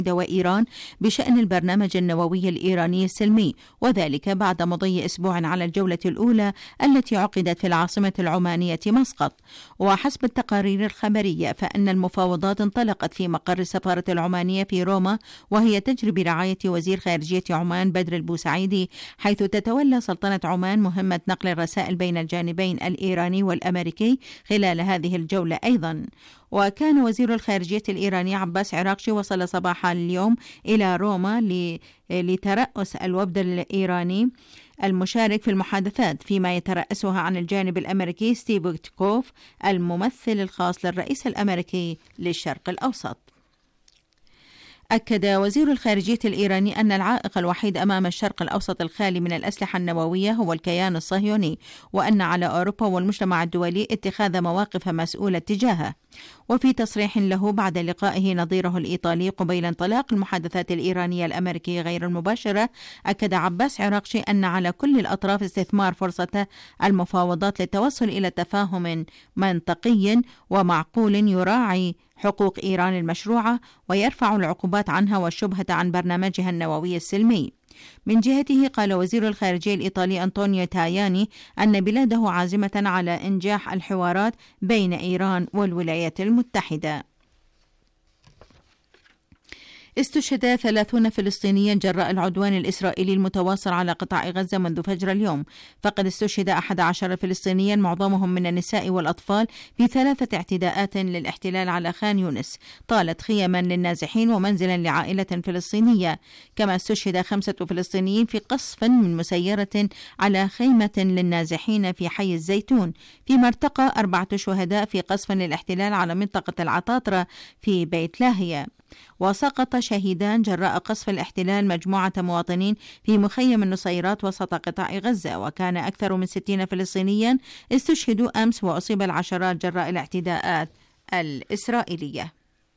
وإيران بشأن البرنامج النووي الإيراني السلمي، وذلك بعد مضي أسبوع على الجولة الأولى التي عقدت في العاصمة العمانية مسقط. وحسب التقارير الخبرية فإن المفاوضات انطلقت في مقر السفارة العمانية في روما، وهي تجري برعاية وزير خارجية عمان بدر البوسعيدي، حيث تتولى سلطنة عمان مهمة نقل الرسائل بين الجانبين الإيراني والأمريكي خلال هذه الجولة أيضا. وكان وزير الخارجية الإيراني عباس عراقشي وصل صباح اليوم إلى روما لترأس الوفد الإيراني المشارك في المحادثات، فيما يترأسها عن الجانب الأمريكي ستيف ويتكوف الممثل الخاص للرئيس الأمريكي للشرق الأوسط. أكد وزير الخارجية الإيراني أن العائق الوحيد أمام الشرق الأوسط الخالي من الأسلحة النووية هو الكيان الصهيوني، وأن على أوروبا والمجتمع الدولي اتخاذ مواقف مسؤولة تجاهه. وفي تصريح له بعد لقائه نظيره الإيطالي قبيل انطلاق المحادثات الإيرانية الأمريكية غير المباشرة، أكد عباس عراقشي أن على كل الأطراف استثمار فرصة المفاوضات للتوصل إلى تفاهم منطقي ومعقول يراعي حقوق إيران المشروعة ويرفع العقوبات عنها والشبهة عن برنامجها النووي السلمي. من جهته قال وزير الخارجية الإيطالي أنطونيو تاياني أن بلاده عازمة على إنجاح الحوارات بين إيران والولايات المتحدة. استشهد 30 فلسطينيا جراء العدوان الإسرائيلي المتواصل على قطاع غزة منذ فجر اليوم، فقد استشهد 11 فلسطينيا معظمهم من النساء والأطفال في 3 اعتداءات للاحتلال على خان يونس طالت خيما للنازحين ومنزلا لعائلة فلسطينية. كما استشهد 5 فلسطينيين في قصف من مسيرة على خيمة للنازحين في حي الزيتون، فيما ارتقى 4 شهداء في قصف للاحتلال على منطقة العطاطرة في بيت لاهيا. وسقط شهيدان جراء قصف الاحتلال مجموعة مواطنين في مخيم النصيرات وسط قطاع غزة، وكان أكثر من 60 فلسطينيا استشهدوا أمس وأصيب العشرات جراء الاعتداءات الإسرائيلية.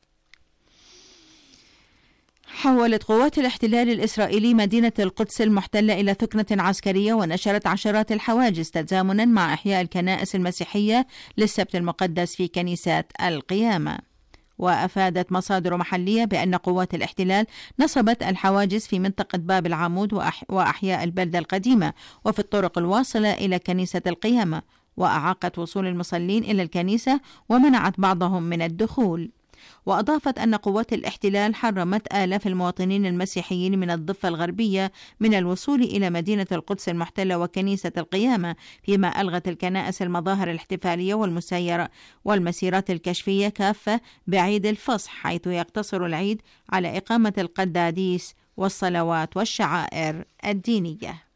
حولت قوات الاحتلال الإسرائيلي مدينة القدس المحتلة إلى ثكنة عسكرية، ونشرت عشرات الحواجز تزامنا مع إحياء الكنائس المسيحية للسبت المقدس في كنيسة القيامة. وأفادت مصادر محلية بأن قوات الاحتلال نصبت الحواجز في منطقة باب العمود وأحياء البلدة القديمة وفي الطرق الواصلة إلى كنيسة القيامة، وأعاقت وصول المصلين إلى الكنيسة ومنعت بعضهم من الدخول. وأضافت أن قوات الاحتلال حرمت آلاف المواطنين المسيحيين من الضفة الغربية من الوصول إلى مدينة القدس المحتلة وكنيسة القيامة، فيما ألغت الكنائس المظاهر الاحتفالية والمسيرات الكشفية كافة بعيد الفصح، حيث يقتصر العيد على إقامة القداديس والصلوات والشعائر الدينية.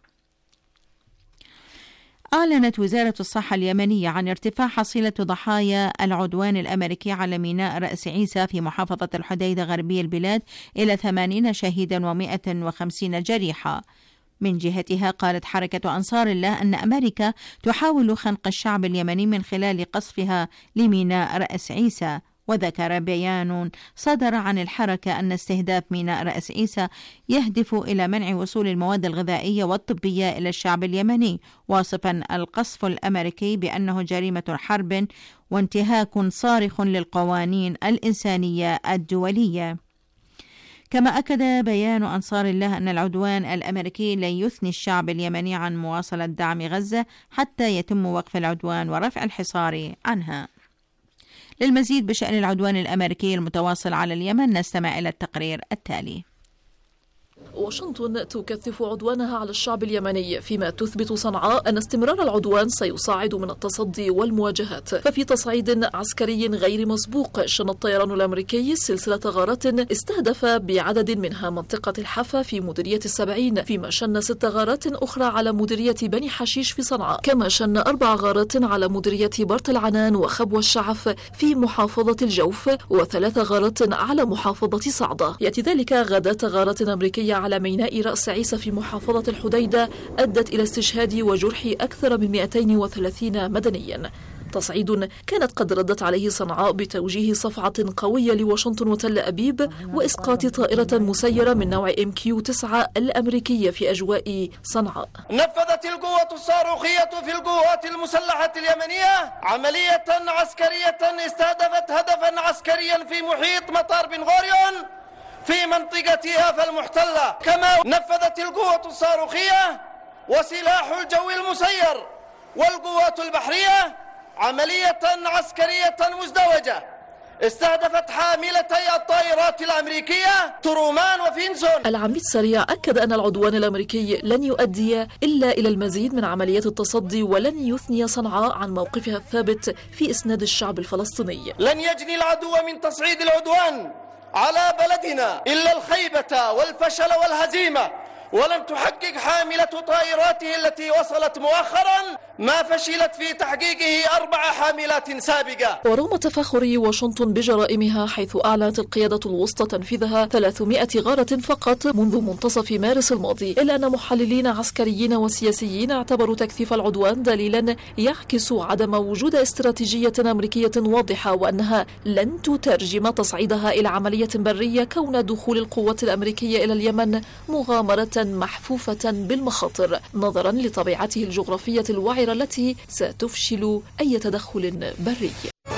أعلنت وزارة الصحة اليمنية عن ارتفاع حصيلة ضحايا العدوان الأمريكي على ميناء رأس عيسى في محافظة الحديدة غربي البلاد إلى 80 شهيدا و150 جريحا. من جهتها قالت حركة أنصار الله أن أمريكا تحاول خنق الشعب اليمني من خلال قصفها لميناء رأس عيسى. وذكر بيان صدر عن الحركة أن استهداف ميناء رأس عيسى يهدف إلى منع وصول المواد الغذائية والطبية إلى الشعب اليمني، واصفا القصف الأمريكي بأنه جريمة حرب وانتهاك صارخ للقوانين الإنسانية الدولية. كما أكد بيان أنصار الله أن العدوان الأمريكي لن يثني الشعب اليمني عن مواصلة دعم غزة حتى يتم وقف العدوان ورفع الحصار عنها. للمزيد بشأن العدوان الأمريكي المتواصل على اليمن نستمع إلى التقرير التالي. واشنطن تكثف عدوانها على الشعب اليمني، فيما تثبت صنعاء أن استمرار العدوان سيصاعد من التصدي والمواجهات. ففي تصعيد عسكري غير مسبوق شن الطيران الأمريكي سلسلة غارات استهدف بعدد منها منطقة الحفا في مديرية السبعين، فيما شن 6 غارات أخرى على مديرية بني حشيش في صنعاء، كما شن 4 غارات على مديرية برط العنان وخبوة الشعف في محافظة الجوف، و3 غارات على محافظة صعدة. يأتي ذلك غداة غارات أمريكية على ميناء رأس عيسى في محافظة الحديدة أدت إلى استشهاد وجرح أكثر من 230 مدنيا. تصعيد كانت قد ردت عليه صنعاء بتوجيه صفعة قوية لواشنطن وتل أبيب وإسقاط طائرة مسيرة من نوع MQ-9 الأمريكية في أجواء صنعاء. نفذت القوة الصاروخية في القوات المسلحة اليمنية عملية عسكرية استهدفت هدفا عسكريا في محيط مطار بن غوريون في منطقتها فالمحتلة، كما نفذت القوة الصاروخية وسلاح الجو المسير والقوات البحرية عملية عسكرية مزدوجة استهدفت حاملتي الطائرات الأمريكية ترومان وفينسون. العميد سريع أكد أن العدوان الأمريكي لن يؤدي إلا إلى المزيد من عمليات التصدي، ولن يثني صنعاء عن موقفها الثابت في إسناد الشعب الفلسطيني. لن يجني العدو من تصعيد العدوان على بلدنا إلا الخيبة والفشل والهزيمة، ولن تحقق حاملة طائراته التي وصلت مؤخرا ما فشلت في تحقيقه 4 حاملات سابقة. ورغم تفاخر واشنطن بجرائمها، حيث أعلنت القيادة الوسطى تنفيذها 300 غارة فقط منذ منتصف مارس الماضي، إلا أن محللين عسكريين وسياسيين اعتبروا تكثيف العدوان دليلا يعكس عدم وجود استراتيجية أمريكية واضحة، وأنها لن تترجم تصعيدها إلى عملية برية، كون دخول القوات الأمريكية إلى اليمن مغامرة محفوفة بالمخاطر نظرا لطبيعته الجغرافية الوعرة التي ستفشل أي تدخل بري.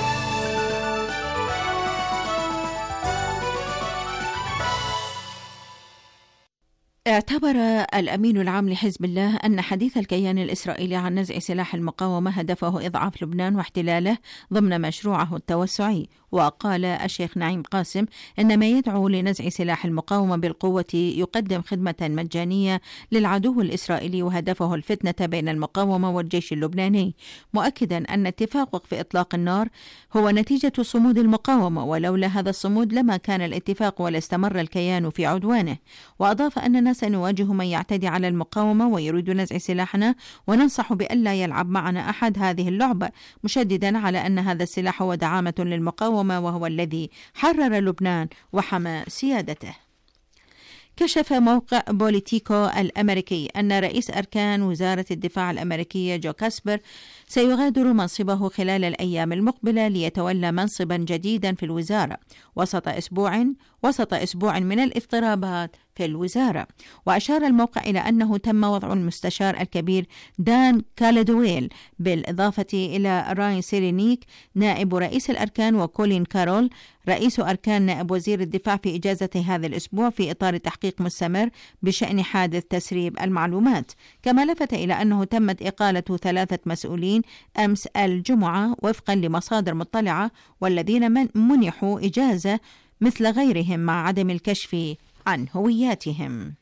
اعتبر الأمين العام لحزب الله أن حديث الكيان الإسرائيلي عن نزع سلاح المقاومة هدفه إضعاف لبنان واحتلاله ضمن مشروعه التوسعي. وقال الشيخ نعيم قاسم أن ما يدعو لنزع سلاح المقاومة بالقوة يقدم خدمة مجانية للعدو الإسرائيلي وهدفه الفتنة بين المقاومة والجيش اللبناني، مؤكدا أن اتفاق وقف إطلاق النار هو نتيجة صمود المقاومة، ولولا هذا الصمود لما كان الاتفاق ولا استمر الكيان في عدوانه. وأضاف أننا سنواجه من يعتدي على المقاومة ويريد نزع سلاحنا، وننصح بألا يلعب معنا أحد هذه اللعبة، مشددا على أن هذا السلاح هو دعامة للمقاومة وهو الذي حرر لبنان وحمى سيادته. كشف موقع بوليتيكو الأمريكي أن رئيس أركان وزارة الدفاع الأمريكية جو كاسبر سيغادر منصبه خلال الأيام المقبلة ليتولى منصبا جديدا في الوزارة وسط أسبوع من الاضطرابات في الوزارة. وأشار الموقع إلى أنه تم وضع المستشار الكبير دان كالدويل بالإضافة إلى راين سيرينيك نائب رئيس الأركان وكولين كارول رئيس أركان نائب وزير الدفاع في إجازة هذا الأسبوع في إطار تحقيق مستمر بشأن حادث تسريب المعلومات. كما لفت إلى أنه تمت إقالة 3 مسؤولين أمس الجمعة وفقا لمصادر مطلعة، والذين منحوا إجازة مثل غيرهم مع عدم الكشف عن هوياتهم.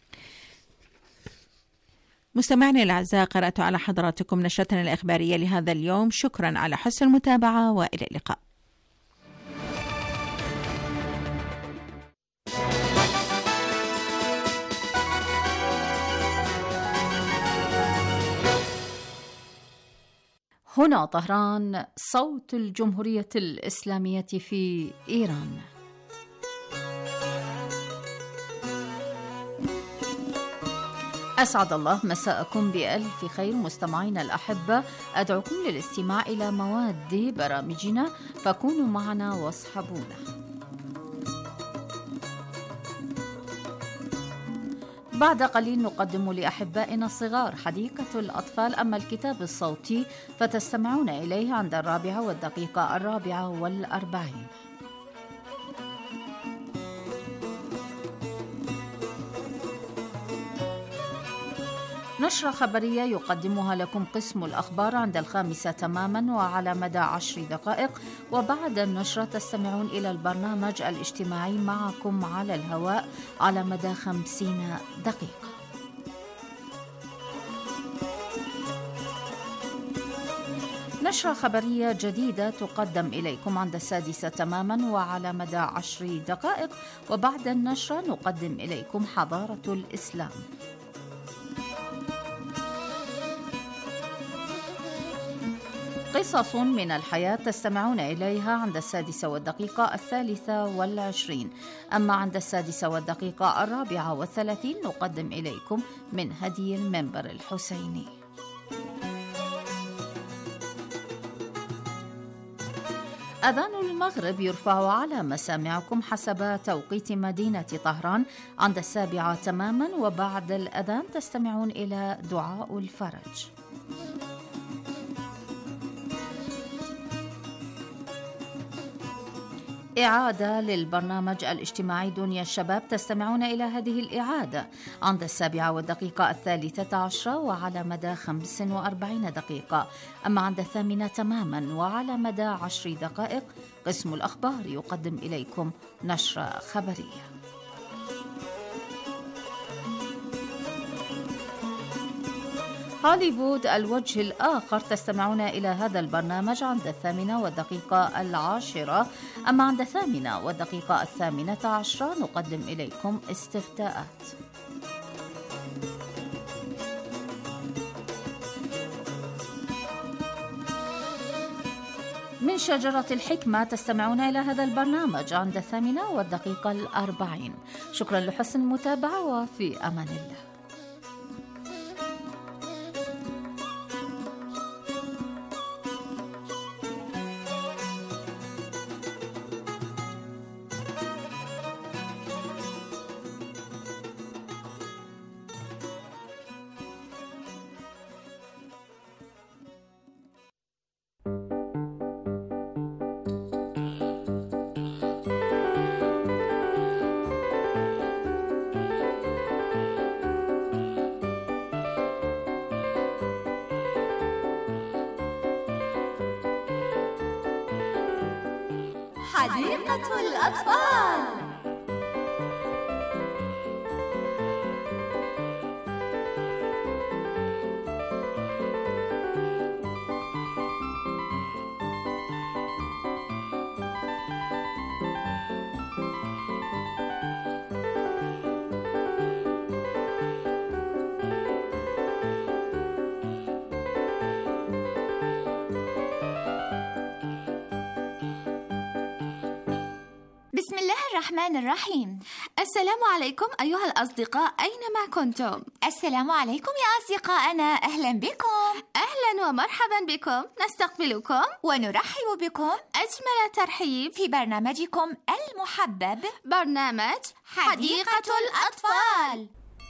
مستمعينا الأعزاء، قرأت على حضراتكم نشرتنا الإخبارية لهذا اليوم. شكرا على حسن المتابعة وإلى اللقاء. هنا طهران، صوت الجمهورية الإسلامية في إيران. أسعد الله مساءكم بألف خير مستمعينا الأحبة. أدعوكم للاستماع إلى مواد برامجنا، فكونوا معنا واصحبونا. بعد قليل نقدم لأحبائنا الصغار حديقة الأطفال، أما الكتاب الصوتي فتستمعون إليه عند 4:44. نشرة خبرية يقدمها لكم قسم الأخبار عند 5 تماما وعلى مدى 10 دقائق، وبعد النشرة تستمعون إلى البرنامج الاجتماعي معكم على الهواء على مدى 50 دقيقة. نشرة خبرية جديدة تقدم إليكم عند 6 تماما وعلى مدى 10 دقائق، وبعد النشرة نقدم إليكم حضارة الإسلام. قصص من الحياة تستمعون إليها عند 6:23، أما عند 6:34 نقدم إليكم من هدي المنبر الحسيني. أذان المغرب يرفع على مسامعكم حسب توقيت مدينة طهران عند 7 تماما، وبعد الأذان تستمعون إلى دعاء الفرج. إعادة للبرنامج الاجتماعي دنيا الشباب. تستمعون إلى هذه الإعادة عند 7:13 وعلى مدى 45 دقيقة. أما عند 8 تماما وعلى مدى 10 دقائق قسم الأخبار يقدم إليكم نشرة خبرية. هوليوود الوجه الآخر. تستمعون إلى هذا البرنامج عند 8:10. أما عند 8:18 نقدم إليكم استفتاءات. من شجرة الحكمة. تستمعون إلى هذا البرنامج عند 8:40. شكرا لحسن المتابعة وفي أمان الله. حديقة الأطفال. بسم الله الرحمن الرحيم. السلام عليكم أيها الأصدقاء أينما كنتم. السلام عليكم يا أصدقائنا، أهلا بكم. أهلا ومرحبا بكم، نستقبلكم ونرحب بكم أجمل ترحيب في برنامجكم المحبب، برنامج حديقة الأطفال.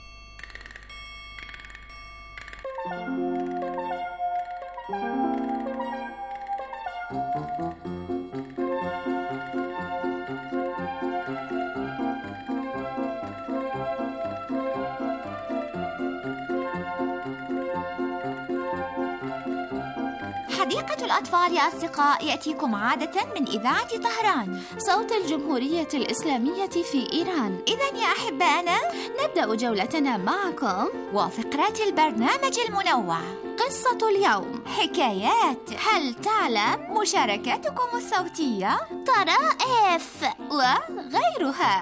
حديقة الأطفال يا أصدقاء يأتيكم عادة من إذاعة طهران، صوت الجمهورية الإسلامية في إيران. إذن يا أحبائنا نبدأ جولتنا معكم وفقرات البرنامج المنوع، قصة اليوم، حكايات، هل تعلم، مشاركاتكم الصوتية، طرائف وغيرها.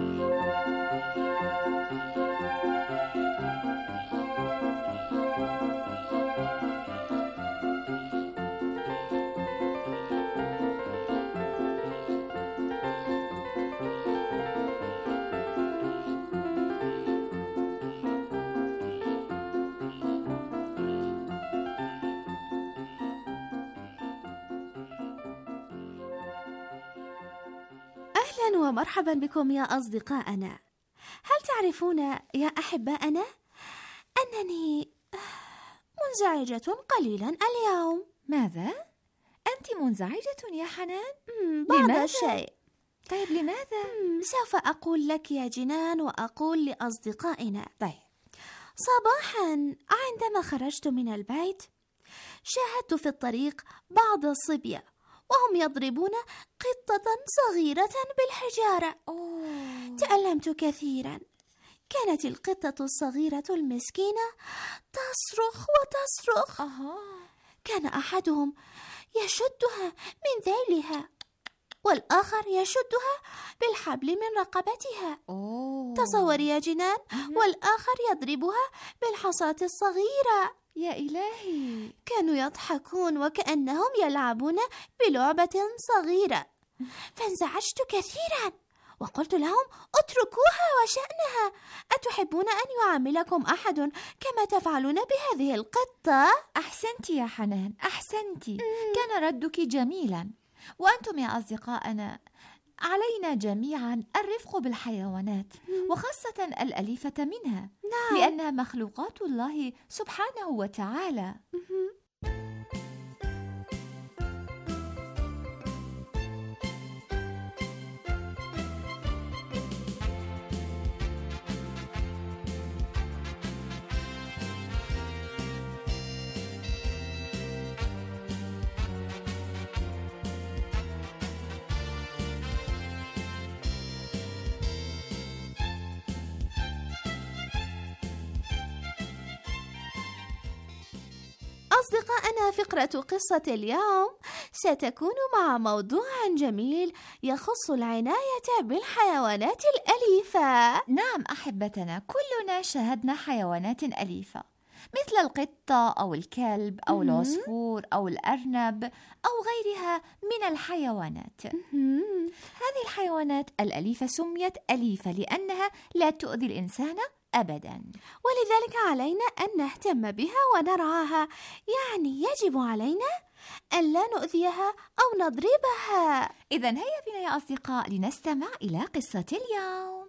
أهلا ومرحبا بكم يا أصدقائنا. هل تعرفون يا أحبائنا أنني منزعجة قليلا اليوم؟ ماذا؟ أنت منزعجة يا حنان؟ بعض الشيء. طيب لماذا؟ سوف أقول لك يا جنان وأقول لأصدقائنا. طيب. صباحا عندما خرجت من البيت شاهدت في الطريق بعض الصبية وهم يضربون قطة صغيرة بالحجارة. تألمت كثيرا. كانت القطة الصغيرة المسكينة تصرخ وتصرخ. كان أحدهم يشدها من ذيلها والآخر يشدها بالحبل من رقبتها. تصوري يا جنان. والآخر يضربها بالحصاة الصغيرة. يا إلهي. كانوا يضحكون وكأنهم يلعبون بلعبة صغيرة. فانزعجت كثيرا وقلت لهم اتركوها وشأنها. أتحبون أن يعاملكم أحد كما تفعلون بهذه القطة؟ أحسنت يا حنان، أحسنت. كان ردك جميلا. وأنتم يا أصدقائنا علينا جميعا الرفق بالحيوانات وخاصة الأليفة منها. نعم. لأنها مخلوقات الله سبحانه وتعالى. أصدقائنا، فقرة قصة اليوم ستكون مع موضوع جميل يخص العناية بالحيوانات الأليفة. نعم أحبتنا، كلنا شاهدنا حيوانات أليفة مثل القطة أو الكلب أو العصفور أو الأرنب أو غيرها من الحيوانات. هذه الحيوانات الأليفة سميت أليفة لأنها لا تؤذي الإنسان أبداً، ولذلك علينا أن نهتم بها ونرعاها. يعني يجب علينا أن لا نؤذيها أو نضربها. إذن هيا بنا يا أصدقاء لنستمع إلى قصة اليوم.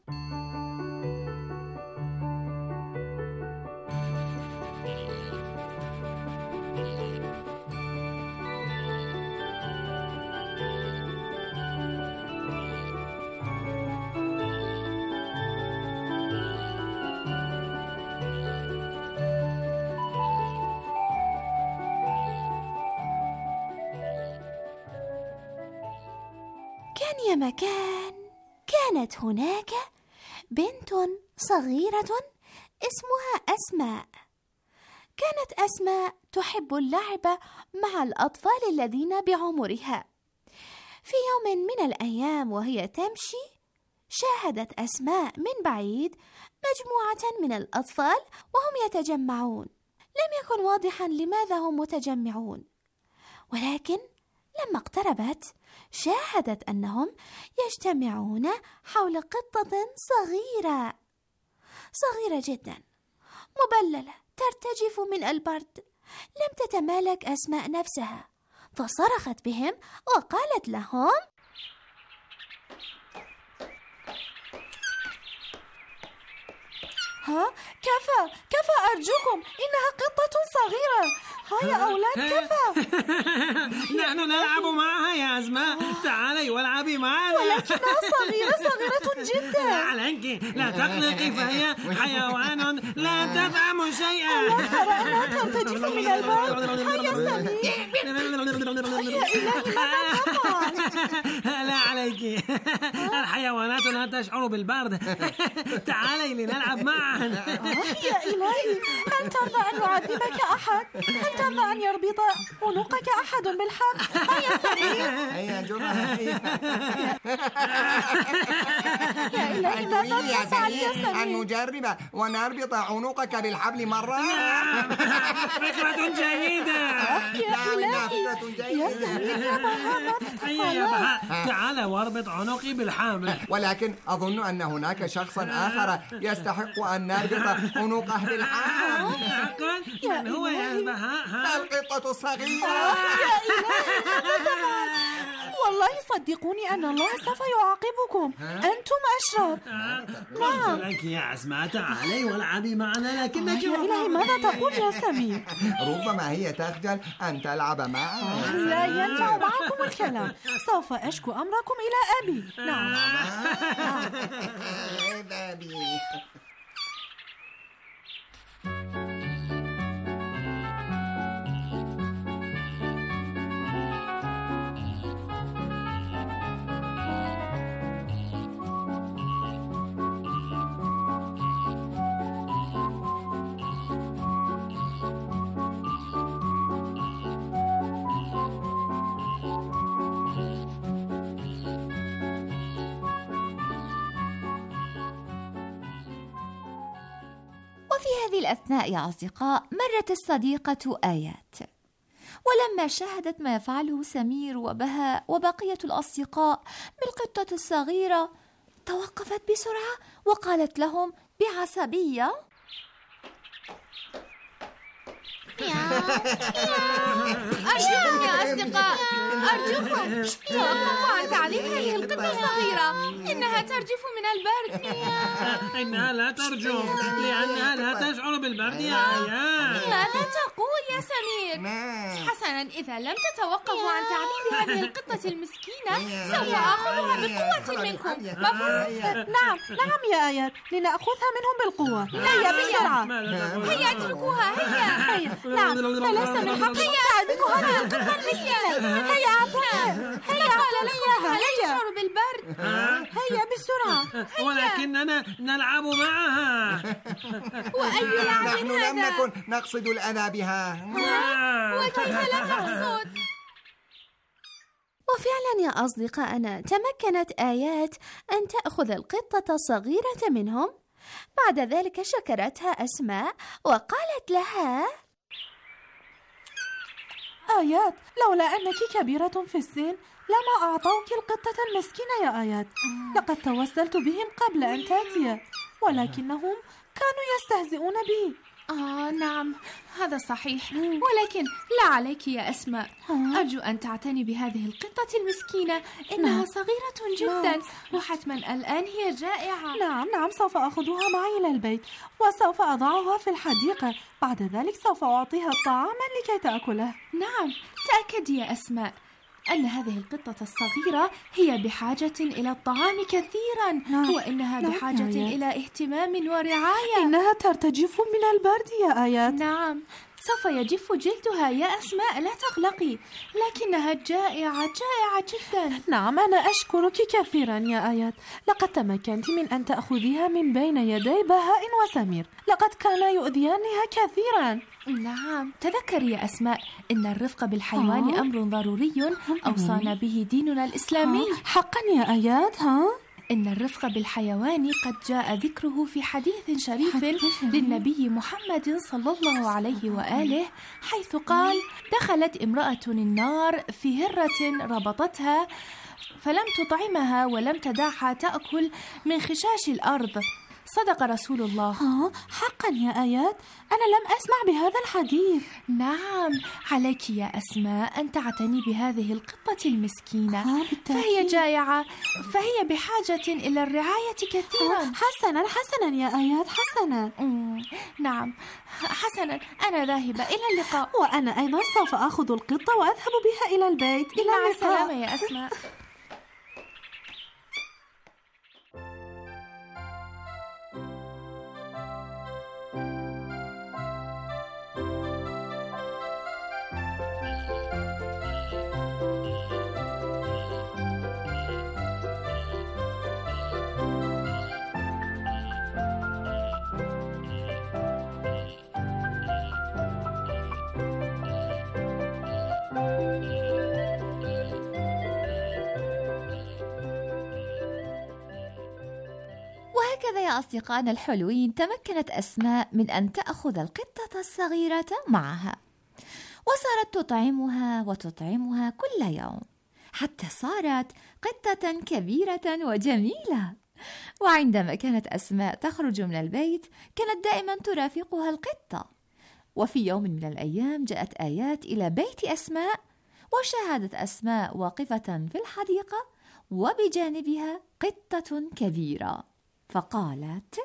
كان يا مكان كانت هناك بنت صغيرة اسمها أسماء. كانت أسماء تحب اللعب مع الأطفال الذين بعمرها. في يوم من الأيام وهي تمشي، شاهدت أسماء من بعيد مجموعة من الأطفال وهم يتجمعون. لم يكن واضحا لماذا هم متجمعون، ولكن لما اقتربت شاهدت أنهم يجتمعون حول قطة صغيرة جدا، مبللة ترتجف من البرد. لم تتمالك أسماء نفسها، فصرخت بهم وقالت لهم: كفى أرجوكم، إنها قطة صغيرة. هيا أولاد، كفى. نحن نلعب معها يا أسماء، تعالي والعبي معنا. ولكنها صغيرة جدا. لا عليك، لا تقلقي، فهي حيوان لا تفهم شيئا. لا ترى أنها ترتجف من البرد. هيا سمير. يا إلهي، ماذا تفعل؟ لا عليك، الحيوانات لا تشعر بالبرد. تعالي لنلعب معا. يا إلهي، هل ترضى أن يعذبك أحد؟ هل ترضى أن يربط عنقك أحد بالحبل؟ هيا سمير. هيا جرها. يا إلهي، ماذا تفعل يا سمير؟ أن نجرب ونربط عنقك بالحبل مرة. فكرة جيدة. يا إلهي، يا سمير، يا بهاء، هيا يا بهاء، تعال واربط عنقي بالحبل. ولكن أظن أن هناك شخصا آخر يستحق أن نربط عنقه بالحبل. حقا؟ من هو يا بهاء؟ القطة الصغيرة. يا إلهي، ماذا تفعل؟ والله صدقوني أن الله سوف يعاقبكم، أنتم أشرار. قلت لك يا أسماء تعالي والعبي معنا، لكنك يا إلهي، ماذا تقول يا سمير؟ ربما هي تخجل أن تلعب معنا. لا ينفع معكم الكلام، سوف أشكو أمركم إلى أبي. نعم. وفي هذه الأثناء يا أصدقاء مرت الصديقة آيات، ولما شاهدت ما يفعله سمير وبهاء وبقية الأصدقاء بالقطة الصغيرة توقفت بسرعة وقالت لهم بعصبية: أرجوكم يا أصدقاء، أرجوكم توقفوا عن تعذيب هذه القطة الصغيرة، إنها ترجف من البرد. إنها لا ترجف لأنها لا تشعر بالبرد يا آيات. ماذا تقول يا سمير؟ حسنا، إذا لم تتوقفوا عن تعذيب هذه القطة المسكينة سوف آخذها بقوة منكم. مفهوم؟ نعم يا آيات، لنأخذها منهم بالقوة. هيا بسرعة. هيا اتركوها. هيا نعم، فليس من حقي تعليق هذه القطة المسكينة. هيا أعطيها، هيا أعطيها إياها. هيا تشعر بالبرد. هيا بسرعة. ولكننا نلعب معها. وأي لعب نحن هذا؟ لم نكن نقصد الأذى بها. وكيف لا تقصد؟ وفعلا يا أصدقائنا تمكنت آيات أن تأخذ القطة الصغيرة منهم. بعد ذلك شكرتها أسماء وقالت لها: آيات، لولا أنك كبيرة في السن لما أعطوك القطة المسكينة يا آيات. لقد توسلت بهم قبل أن تأتي، ولكنهم كانوا يستهزئون بي. نعم، هذا صحيح، ولكن لا عليك يا أسماء. أرجو أن تعتني بهذه القطة المسكينة، إنها صغيرة جدا وحتما الآن هي جائعة. نعم، سوف أخذها معي إلى البيت وسوف أضعها في الحديقة. بعد ذلك سوف أعطيها طعاما لكي تأكله. نعم، تأكدي يا أسماء أن هذه القطة الصغيرة هي بحاجة إلى الطعام كثيرا، وإنها بحاجة إلى اهتمام ورعاية. إنها ترتجف من البرد يا آيات. نعم، سوف يجف جلدها يا أسماء، لا تقلقي، لكنها جائعة جدا. نعم، أنا أشكرك كثيرا يا آيات. لقد تمكنت من أن تأخذيها من بين يدي بهاء وسمير، لقد كانا يؤذيانها كثيرا. نعم، تذكري يا أسماء إن الرفق بالحيوان أمر ضروري أوصانا به ديننا الإسلامي. حقا يا آيات. إن الرفق بالحيوان قد جاء ذكره في حديث شريف للنبي محمد صلى الله عليه وآله، حيث قال: دخلت امرأة النار في هرة ربطتها فلم تطعمها ولم تدعها تأكل من خشاش الأرض. صدق رسول الله. حقا يا آيات، أنا لم أسمع بهذا الحديث. نعم، عليك يا أسماء أن تعتني بهذه القطة المسكينة، فهي جائعة، فهي بحاجة إلى الرعاية كثيرا. حسنا يا آيات، حسنا. نعم، حسنا، أنا ذاهبة، إلى اللقاء. وأنا أيضا سوف أخذ القطة وأذهب بها إلى البيت. إلى مع اللقاء. السلامة يا أسماء. وهكذا يا أصدقائنا الحلوين تمكنت أسماء من أن تأخذ القطة الصغيرة معها، وصارت تطعمها كل يوم، حتى صارت قطة كبيرة وجميلة. وعندما كانت أسماء تخرج من البيت كانت دائما ترافقها القطة. وفي يوم من الأيام جاءت آيات إلى بيت أسماء، وشاهدت أسماء واقفة في الحديقة وبجانبها قطة كبيرة، فقالت: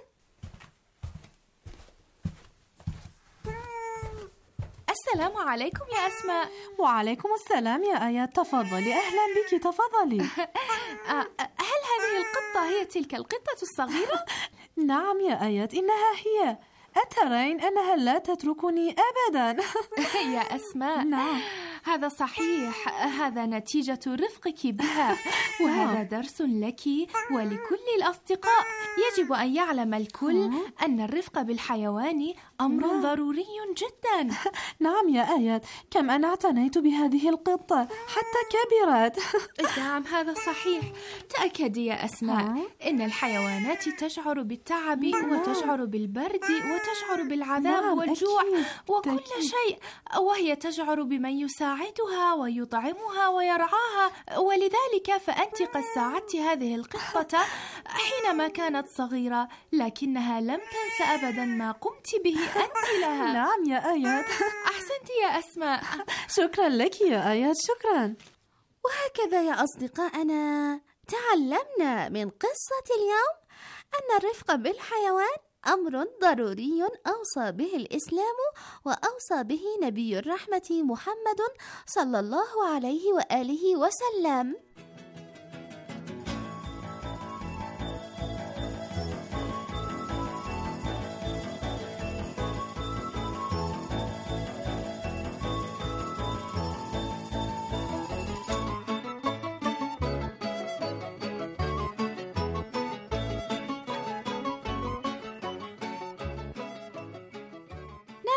السلام عليكم يا أسماء. وعليكم السلام يا آيات، تفضلي. أهلا بك، تفضلي. هل هذه القطة هي تلك القطة الصغيرة؟ نعم يا آيات، إنها هي. أترين أنها لا تتركني أبدا. يا أسماء، نعم، هذا صحيح، هذا نتيجة رفقك بها، وهذا درس لك ولكل الأصدقاء. يجب أن يعلم الكل أن الرفق بالحيوان أمر ضروري جدا. نعم يا آيات، كم أنا اعتنيت بهذه القطة حتى كبرت. نعم، هذا صحيح. تأكدي يا أسماء إن الحيوانات تشعر بالتعب وتشعر بالبرد وتشعر بالعذاب والجوع وكل شيء، وهي تشعر بمن يساعدها ويطعمها ويرعاها. ولذلك فأنت قد ساعدت هذه القطة حينما كانت صغيرة، لكنها لم تنس أبدا ما قمت به أنت لها. نعم يا آيات. أحسنت يا أسماء. شكرا لك يا آيات، شكرا. وهكذا يا أصدقائنا تعلمنا من قصة اليوم أن الرفق بالحيوان أمر ضروري أوصى به الإسلام وأوصى به نبي الرحمة محمد صلى الله عليه وآله وسلم.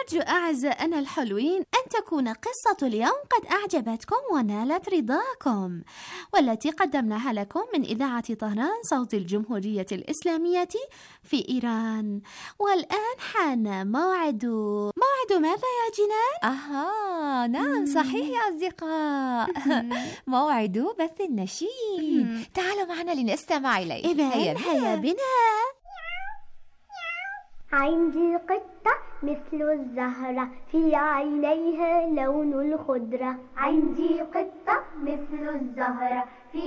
أرجو أعزائنا الحلوين أن تكون قصة اليوم قد أعجبتكم ونالت رضاكم، والتي قدمناها لكم من إذاعة طهران صوت الجمهورية الإسلامية في إيران. والآن حان موعد ماذا يا جنان؟ نعم صحيح يا أصدقاء. موعد بث النشيد. تعالوا معنا لنستمع إليه. هيا بنا. عندي قطة مثل الزهرة في عينيها لون الخضرة. عندي قطة مثل الزهرة في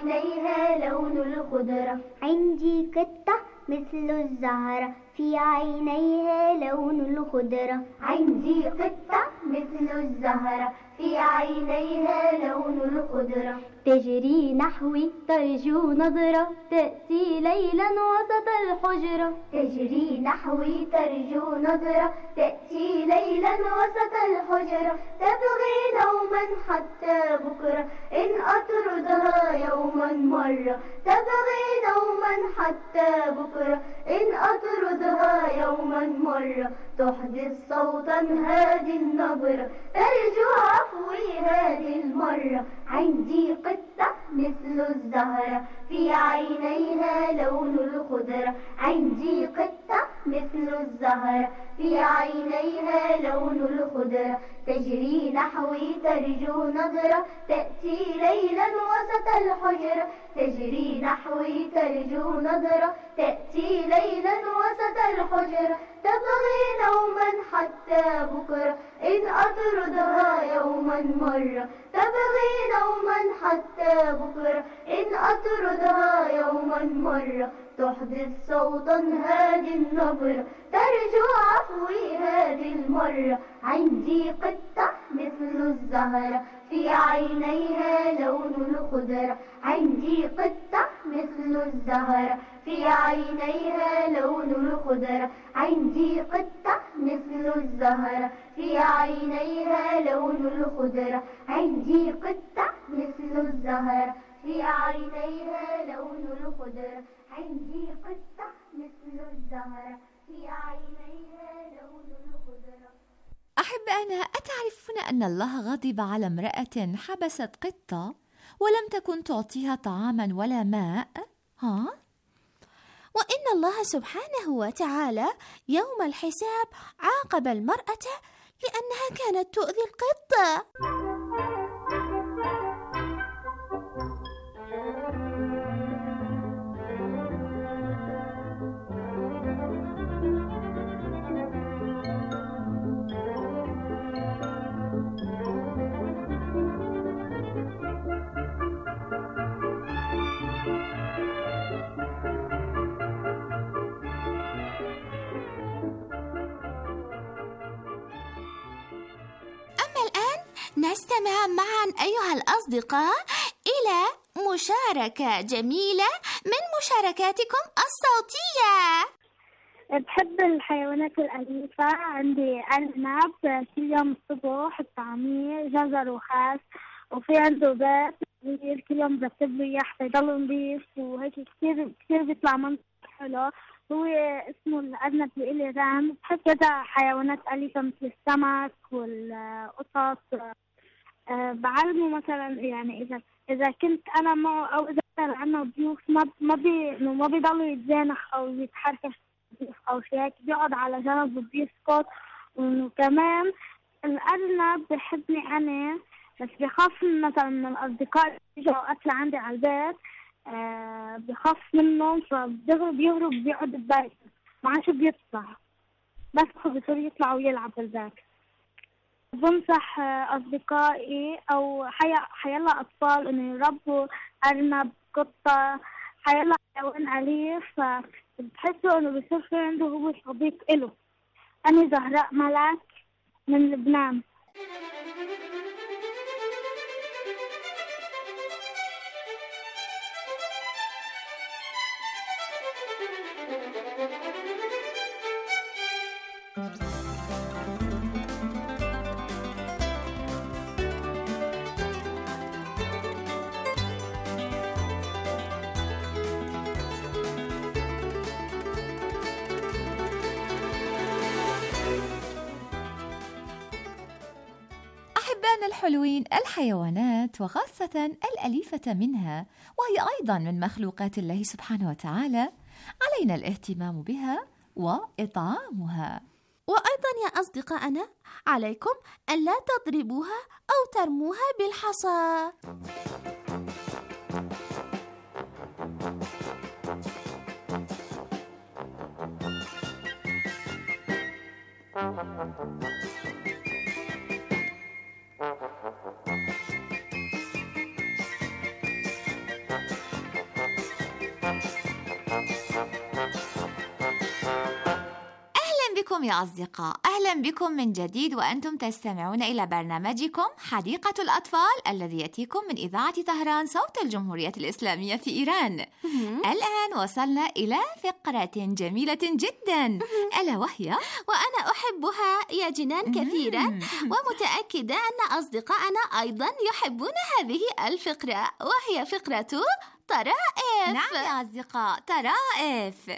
عينيها لون الخضرة. عندي قطة مثل الزهرة في عينيها لون الخضرة. عندي قطة مثل الزهرة في عينيها لون الخضرة. تجري نحوي ترجو نظرة تأتي ليلا وسط الحجرة. تجري نحوي ترجو نظرة تأتي ليلا وسط الحجرة. تبغي نوما حتى بكرة إن أطردها يوما مرة. تبغي نوما حتى بكرة إن أطردها يوما مرة. تحدث صوتا هادي النبرة ترجو عفوي هذه المرة. عندي قطة مثل الزهرة في عينيها لون الخضرة. عندي قطة مثل الزهرة في عينيها لون الخضرة. تجري نحوي ترجو نظرة تأتي ليلا وسط الحجرة. تجري نحوي ترجو نظرة تأتي ليلا وسط الحجرة. تبغي نوما حتى بكرة إن أطردها يوما مرة. تبغي نوما حتى بكرة إن أطردها يوما مرة. تحدث صوتا هادي النبرة ترجو عفوي هذه المرة. عندي قطة مثل الزهرة في عينيها لون الخضرة. عندي قطة مثل الزهرة في عينيها لون الخضرة. عندي قطة مثل الزهرة في عينيها لون الخضرة. عندي قطة مثل الزهرة في عينيها لون الخضرة. عندي قطة مثل الزهرة في عينيها لون الخضرة. أحبائنا، أتعرفون أن الله غضب على امرأة حبست قطة ولم تكن تعطيها طعاما ولا ماء؟ وإن الله سبحانه وتعالى يوم الحساب عاقب المرأة لأنها كانت تؤذي القطة. نستمع معا أيها الأصدقاء إلى مشاركة جميلة من مشاركاتكم الصوتية. بحب الحيوانات الأليفة. عندي أرنب كل يوم الصبح الطعمية جزر وخس، وفي عنده بيت كبير كل يوم برتب له إياه حتى يضل نظيف، وهيك كثير بيطلع منظر حلو. هو اسمه الأرنب اللي رام. بحب كذا حيوانات أليفة مثل السمك والقطط. بعلمه مثلا يعني إذا كنت أنا معه أو إذا كان عنه ضيوف ما بيضلوا يتزانخ أو يتحركش أو شيء هيك، بيقعد على جنب وبيسكت. وكمان الأرنب بحبني أنا، بس بخاف مثلا من الأصدقاء يجوا أوقات لعندي على البيت، بخاف منهم فبيهرب بيقعد ببيت ما عادش بيطلع، بس بصير يطلع ويلعب بالبيت. بنصح أصدقائي أو حيلا أطفال إنه يربوا أرنب، قطة، حيلا حيوان أليف، بحسوا إنه بصير في عنده هو صديق إله. أنا زهراء ملاك من لبنان. الحلوين الحيوانات وخاصة الأليفة منها، وهي أيضا من مخلوقات الله سبحانه وتعالى، علينا الاهتمام بها وإطعامها. وأيضا يا أصدقائنا عليكم أن لا تضربوها أو ترموها بالحصى. بكم يا أصدقاء، أهلا بكم من جديد وأنتم تستمعون إلى برنامجكم حديقة الأطفال الذي يأتيكم من إذاعة طهران صوت الجمهورية الإسلامية في إيران. الآن وصلنا إلى فقرة جميلة جدا ألا وهي وأنا أحبها يا جنان كثيرا، ومتأكدة أن أصدقائنا أيضا يحبون هذه الفقرة، وهي فقرة طرائف. نعم يا أصدقاء، طرائف.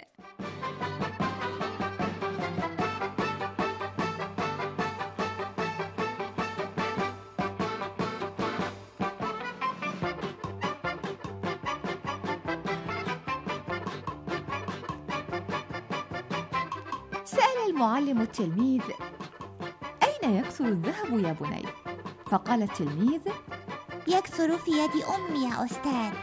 سأل المعلم التلميذ: أين يكثر الذهب يا بني؟ فقال التلميذ: يكثر في يد أمي يا أستاذ.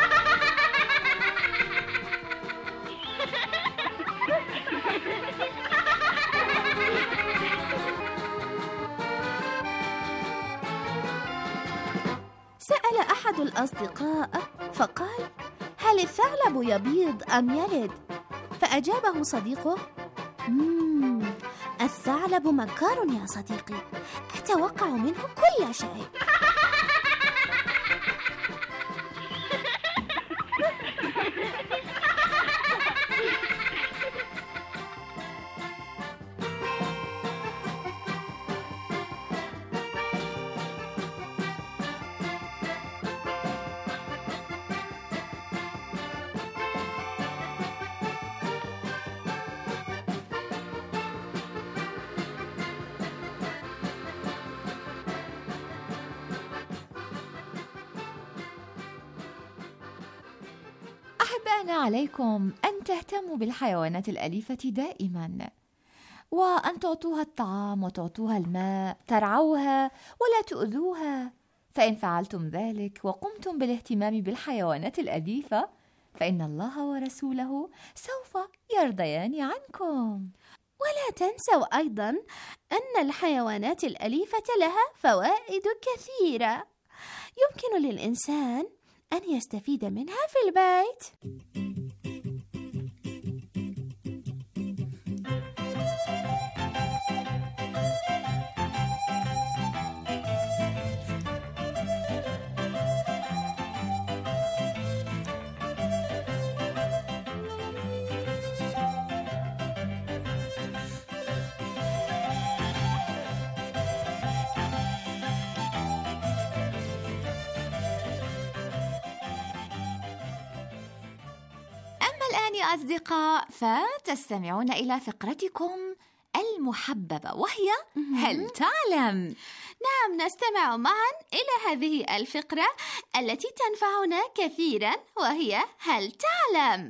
سأل أحد الأصدقاء فقال: هل الثعلب يبيض أم يلد؟ فأجابه صديقه: الثعلب مكار يا صديقي، أتوقع منه كل شيء. أحبائنا، عليكم أن تهتموا بالحيوانات الأليفة دائما، وأن تعطوها الطعام وتعطوها الماء، ترعوها ولا تؤذوها. فإن فعلتم ذلك وقمتم بالاهتمام بالحيوانات الأليفة فإن الله ورسوله سوف يرضيان عنكم. ولا تنسوا أيضا أن الحيوانات الأليفة لها فوائد كثيرة يمكن للإنسان أن يستفيد منها في البيت. الآن يا أصدقاء فتستمعون إلى فقرتكم المحببة، وهي هل تعلم؟ نعم، نستمع معا إلى هذه الفقرة التي تنفعنا كثيرا، وهي هل تعلم؟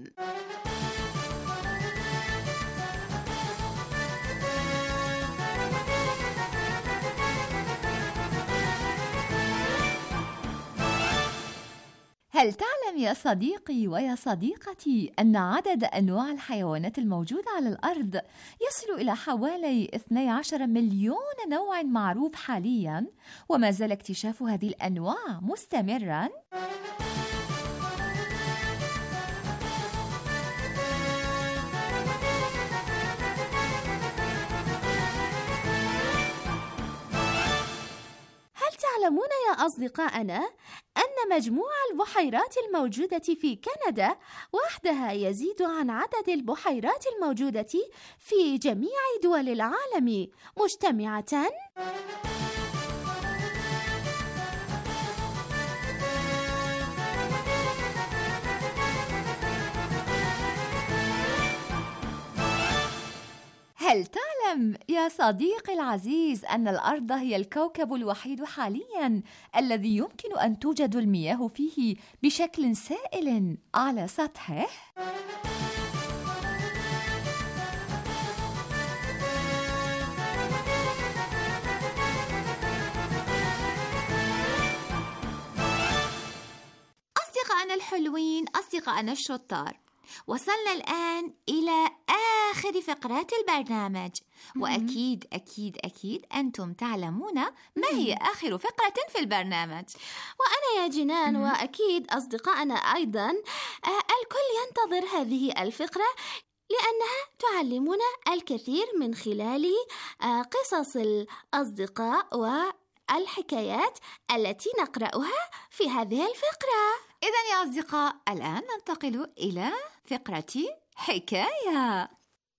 هل تعلم يا صديقي ويا صديقتي أن عدد أنواع الحيوانات الموجودة على الأرض يصل إلى حوالي 12 مليون نوع معروف حالياً، وما زال اكتشاف هذه الأنواع مستمراً؟ تعلمون يا أصدقائنا أن مجموع البحيرات الموجودة في كندا وحدها يزيد عن عدد البحيرات الموجودة في جميع دول العالم مجتمعة؟ هل تعلم يا صديقي العزيز أن الأرض هي الكوكب الوحيد حالياً الذي يمكن أن توجد المياه فيه بشكل سائل على سطحه؟ أصدقائنا الحلوين، أصدقائنا الشطار، وصلنا الآن إلى آخر فقرات البرنامج، وأكيد أكيد أكيد أنتم تعلمون ما هي آخر فقرة في البرنامج. وأنا يا جنان وأكيد أصدقائنا أيضا، الكل ينتظر هذه الفقرة لأنها تعلمنا الكثير من خلال قصص الأصدقاء والحكايات التي نقرأها في هذه الفقرة. إذن يا أصدقاء، الآن ننتقل إلى فقرة حكاية.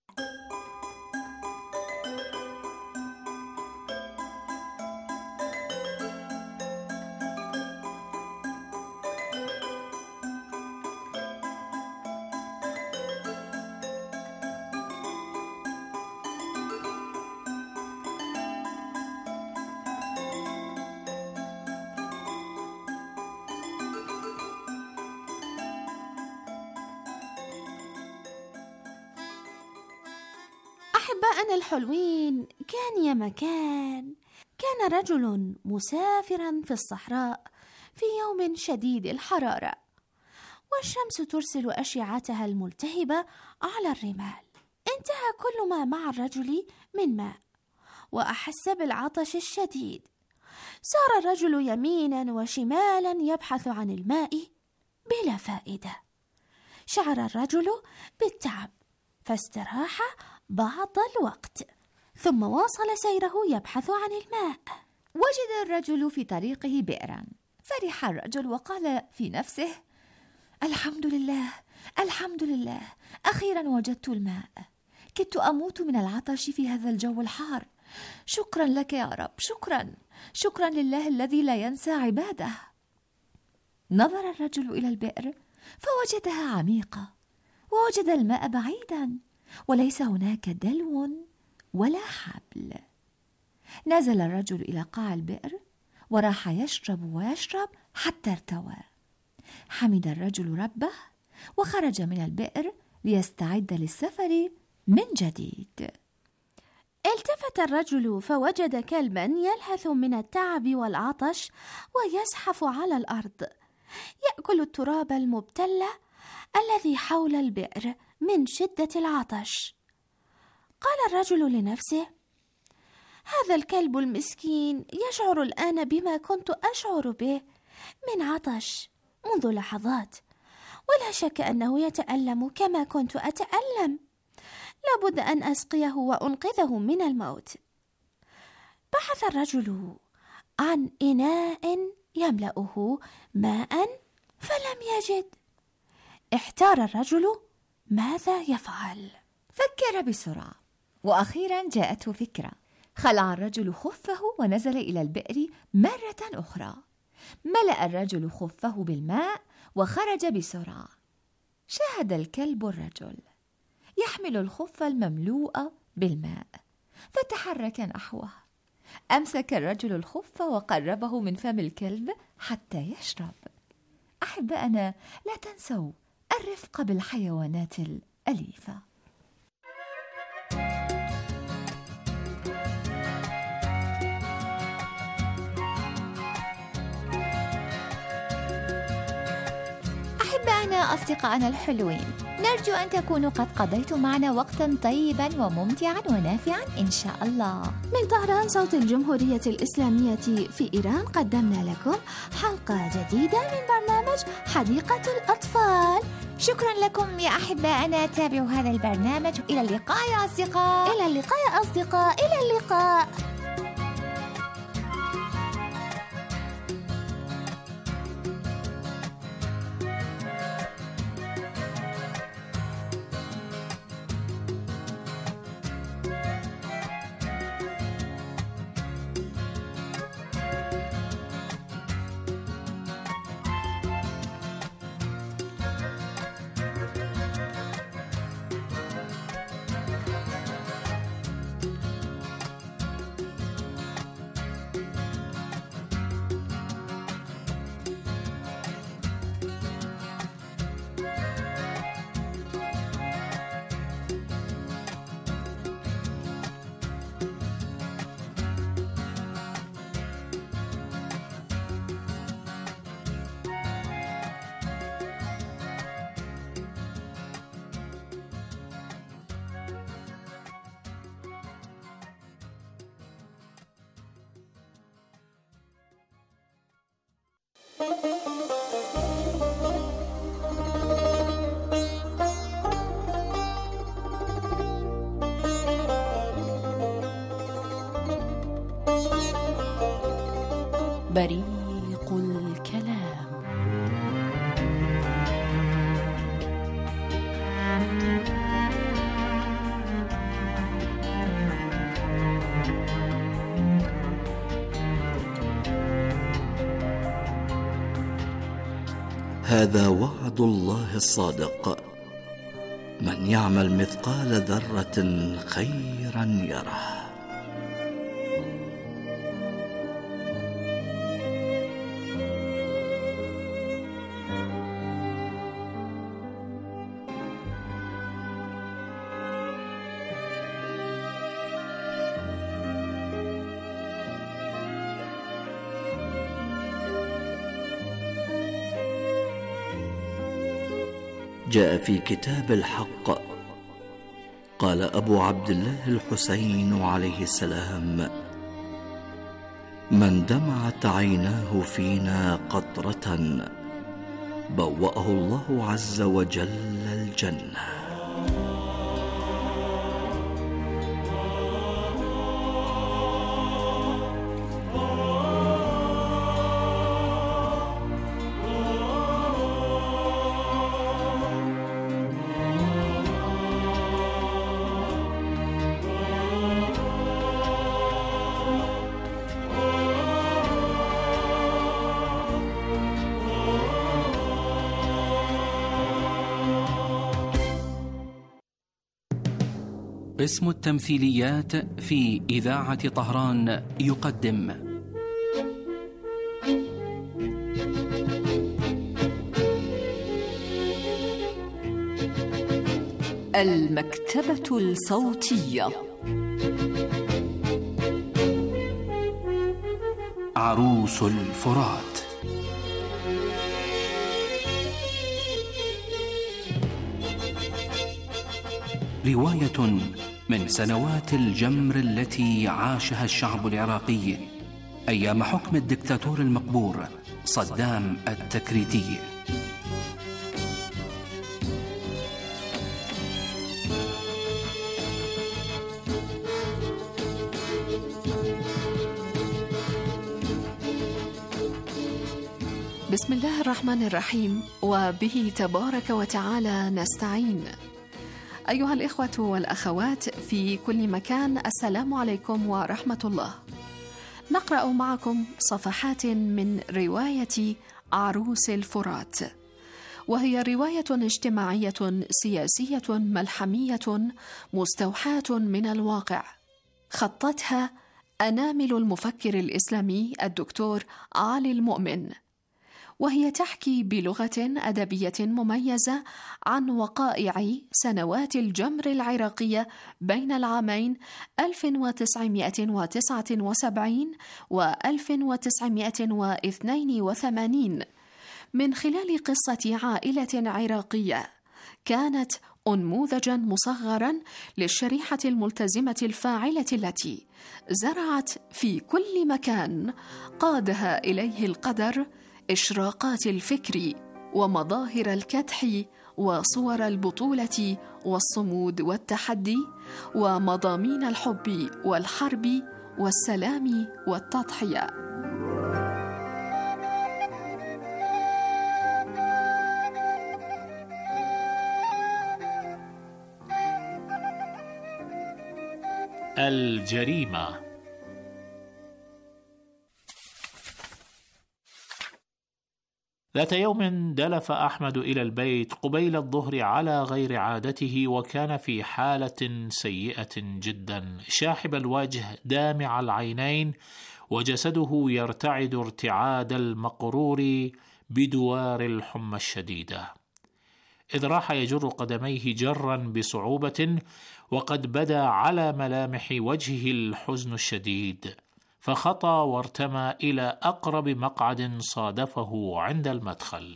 أحبائنا الحلوين، كان يا مكان، كان رجل مسافرا في الصحراء في يوم شديد الحرارة، والشمس ترسل أشعتها الملتهبة على الرمال. انتهى كل ما مع الرجل من ماء، وأحس بالعطش الشديد. سار الرجل يمينا وشمالا يبحث عن الماء بلا فائدة. شعر الرجل بالتعب فاستراح بعض الوقت، ثم واصل سيره يبحث عن الماء. وجد الرجل في طريقه بئرا، فرح الرجل وقال في نفسه: الحمد لله الحمد لله، أخيرا وجدت الماء، كدت أموت من العطش في هذا الجو الحار. شكرا لك يا رب، شكرا شكرا لله الذي لا ينسى عباده. نظر الرجل إلى البئر فوجدها عميقة، ووجد الماء بعيدا، وليس هناك دلو ولا حبل. نزل الرجل إلى قاع البئر وراح يشرب ويشرب حتى ارتوى. حمد الرجل ربه وخرج من البئر ليستعد للسفر من جديد. التفت الرجل فوجد كلبا يلهث من التعب والعطش ويزحف على الأرض، يأكل التراب المبتل الذي حول البئر من شدة العطش. قال الرجل لنفسه: هذا الكلب المسكين يشعر الآن بما كنت أشعر به من عطش منذ لحظات، ولا شك أنه يتألم كما كنت أتألم. لابد أن أسقيه وأنقذه من الموت. بحث الرجل عن إناء يملأه ماء فلم يجد. احتار الرجل ماذا يفعل؟ فكر بسرعة، وأخيرا جاءته فكرة. خلع الرجل خفه ونزل إلى البئر مرة أخرى. ملأ الرجل خفه بالماء وخرج بسرعة. شاهد الكلب الرجل يحمل الخف المملوء بالماء، فتحرك نحوه. أمسك الرجل الخف وقربه من فم الكلب حتى يشرب. أحبائنا، لا تنسوا الرفق بالحيوانات الأليفة. أحبائنا أصدقائنا الحلوين، نرجو أن تكونوا قد قضيتم معنا وقتا طيبا وممتعا ونافعا إن شاء الله. من طهران صوت الجمهورية الإسلامية في إيران قدمنا لكم حلقة جديدة من برنامج حديقة الأطفال. شكرا لكم يا أحبائنا، تابعوا هذا البرنامج. إلى اللقاء يا أصدقاء. إلى اللقاء يا أصدقاء، إلى اللقاء. بريق الكلام. هذا وعد الله الصادق، من يعمل مثقال ذرة خيرا يره. جاء في كتاب الحق، قال أبو عبد الله الحسين عليه السلام: من دمعت عيناه فينا قطرة بوأه الله عز وجل الجنة. قسم التمثيليات في إذاعة طهران يقدم المكتبة الصوتية. عروس الفرات. رواية من سنوات الجمر التي عاشها الشعب العراقي أيام حكم الدكتاتور المقبور صدام التكريتي. بسم الله الرحمن الرحيم، وبه تبارك وتعالى نستعين. أيها الإخوة والأخوات في كل مكان، السلام عليكم ورحمة الله. نقرأ معكم صفحات من رواية عروس الفرات، وهي رواية اجتماعية سياسية ملحمية مستوحاة من الواقع، خطتها أنامل المفكر الإسلامي الدكتور علي المؤمن، وهي تحكي بلغة أدبية مميزة عن وقائع سنوات الجمر العراقية بين العامين 1979 و 1982 من خلال قصة عائلة عراقية كانت أنموذجا مصغرا للشريحة الملتزمة الفاعلة التي زرعت في كل مكان قادها إليه القدر إشراقات الفكر ومظاهر الكدح وصور البطولة والصمود والتحدي ومضامين الحب والحرب والسلام والتضحية. الجريمة. ذات يوم دلف أحمد إلى البيت قبيل الظهر على غير عادته، وكان في حالة سيئة جدا، شاحب الوجه دامع العينين، وجسده يرتعد ارتعاد المقرور بدوار الحمى الشديدة، إذ راح يجر قدميه جرا بصعوبة، وقد بدا على ملامح وجهه الحزن الشديد، فخطى وارتمى إلى أقرب مقعد صادفه عند المدخل.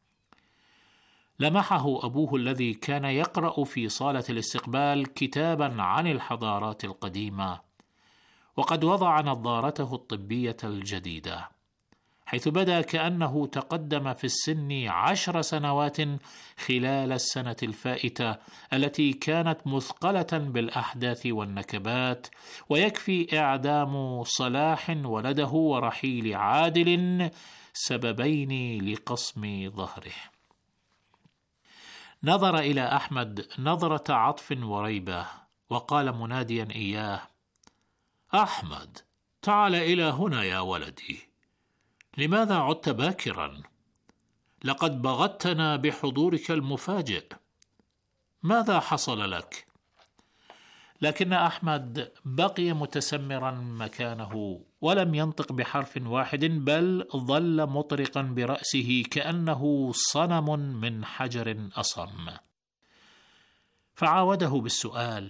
لمحه أبوه الذي كان يقرأ في صالة الاستقبال كتابا عن الحضارات القديمة، وقد وضع نظارته الطبية الجديدة، حيث بدا كأنه تقدم في السن 10 سنوات خلال السنة الفائتة التي كانت مثقلة بالأحداث والنكبات، ويكفي إعدام صلاح ولده ورحيل عادل سببين لقصم ظهره. نظر إلى أحمد نظرة عطف وريبة، وقال مناديا إياه: أحمد، تعال إلى هنا يا ولدي. لماذا عدت باكرا؟ لقد بغتنا بحضورك المفاجئ. ماذا حصل لك؟ لكن أحمد بقي متسمرا مكانه ولم ينطق بحرف واحد، بل ظل مطرقا برأسه كأنه صنم من حجر أصم. فعاوده بالسؤال: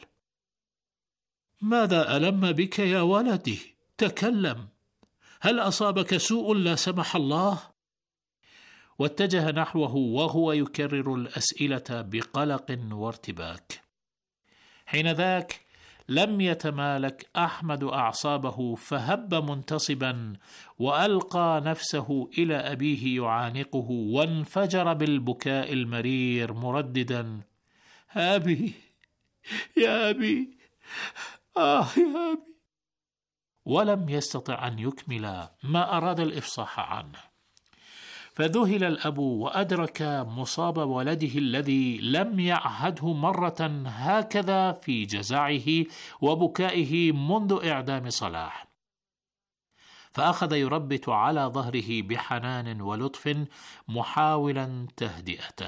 ماذا ألم بك يا ولدي؟ تكلم، هل أصابك سوء لا سمح الله؟ واتجه نحوه وهو يكرر الأسئلة بقلق وارتباك. حينذاك لم يتمالك أحمد أعصابه، فهب منتصبا وألقى نفسه إلى أبيه يعانقه، وانفجر بالبكاء المرير مرددا: أبي، يا أبي، يا أبي. ولم يستطع أن يكمل ما أراد الإفصاح عنه. فذهل الأب وأدرك مصاب ولده الذي لم يعهده مرة هكذا في جزعه وبكائه منذ إعدام صلاح، فأخذ يربت على ظهره بحنان ولطف محاولا تهدئته.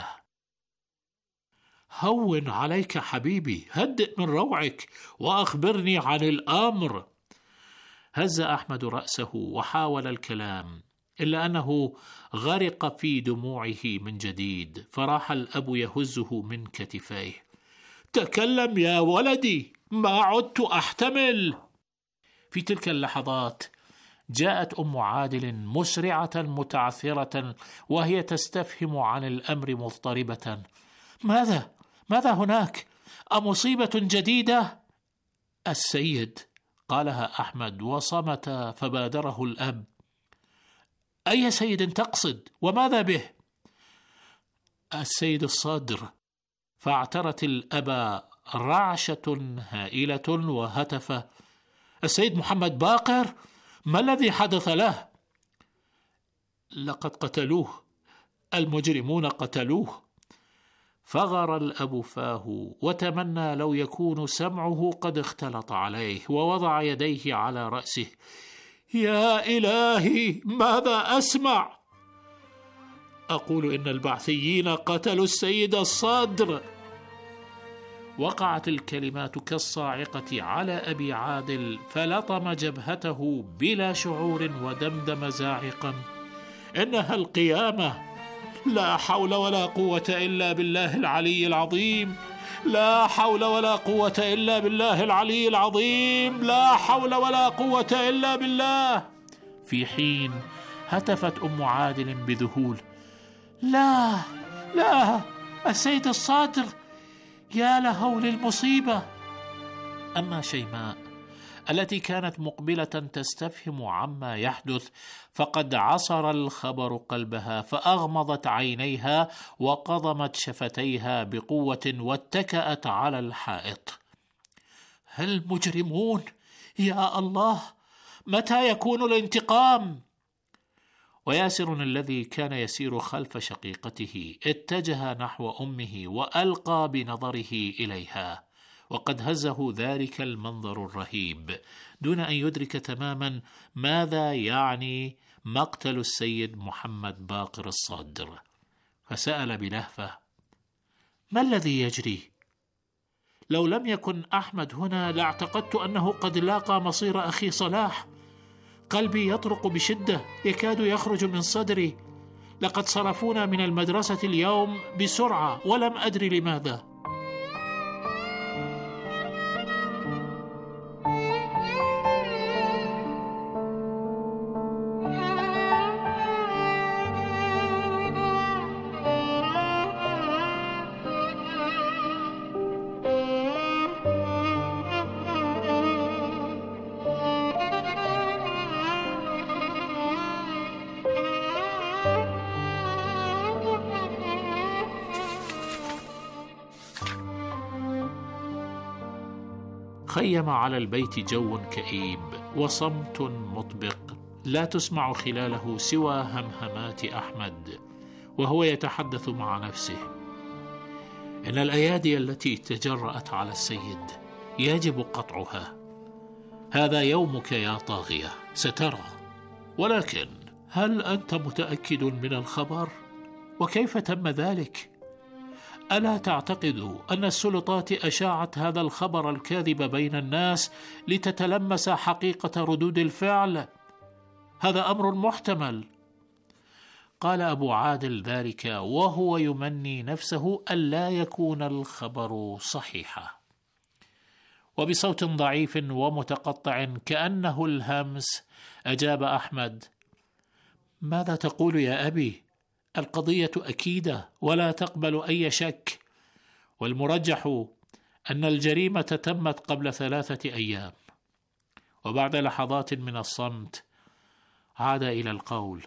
هون عليك حبيبي، هدئ من روعك وأخبرني عن الأمر. هز أحمد رأسه وحاول الكلام، إلا أنه غرق في دموعه من جديد، فراح الأب يهزه من كتفيه: تكلم يا ولدي، ما عدت أحتمل. في تلك اللحظات جاءت أم عادل مسرعة متعثرة وهي تستفهم عن الأمر مضطربة: ماذا هناك؟ أمصيبة جديدة؟ السيد، قالها أحمد وصمت، فبادره الأب: أي سيد تقصد؟ وماذا به؟ السيد الصدر. فاعترت الأب رعشة هائلة وهتف: السيد محمد باقر؟ ما الذي حدث له؟ لقد قتلوه، المجرمون قتلوه. فغر الأب فاه وتمنى لو يكون سمعه قد اختلط عليه، ووضع يديه على رأسه: يا إلهي، ماذا أسمع؟ أقول إن البعثيين قتلوا السيد الصدر. وقعت الكلمات كالصاعقة على أبي عادل، فلطم جبهته بلا شعور ودمدم زاعقا: إنها القيامة، لا حول ولا قوة إلا بالله العلي العظيم، لا حول ولا قوة إلا بالله العلي العظيم، لا حول ولا قوة إلا بالله. في حين هتفت أم عادل بذهول: لا، السيد الصادر، يا لهول المصيبة. أما شيماء التي كانت مقبلة تستفهم عما يحدث، فقد عصر الخبر قلبها، فأغمضت عينيها وقضمت شفتيها بقوة واتكأت على الحائط. المجرمون، يا الله، متى يكون الانتقام؟ وياسر الذي كان يسير خلف شقيقته اتجه نحو أمه وألقى بنظره إليها، وقد هزه ذلك المنظر الرهيب دون أن يدرك تماما ماذا يعني مقتل السيد محمد باقر الصدر. فسأل بلهفة: ما الذي يجري؟ لو لم يكن أحمد هنا لاعتقدت أنه قد لاقى مصير أخي صلاح. قلبي يطرق بشدة يكاد يخرج من صدري. لقد صرفونا من المدرسة اليوم بسرعة ولم أدري لماذا. خيم على البيت جو كئيب وصمت مطبق لا تسمع خلاله سوى همهمات أحمد وهو يتحدث مع نفسه: إن الأيادي التي تجرأت على السيد يجب قطعها. هذا يومك يا طاغية، سترى. ولكن هل أنت متأكد من الخبر؟ وكيف تم ذلك؟ ألا تعتقد أن السلطات أشاعت هذا الخبر الكاذب بين الناس لتتلمس حقيقة ردود الفعل؟ هذا أمر محتمل. قال أبو عادل ذلك وهو يمني نفسه ألا يكون الخبر صحيحا. وبصوت ضعيف ومتقطع كأنه الهمس أجاب أحمد: ماذا تقول يا أبي؟ القضية أكيدة ولا تقبل أي شك، والمرجح أن الجريمة تمت قبل 3 أيام. وبعد لحظات من الصمت عاد إلى القول: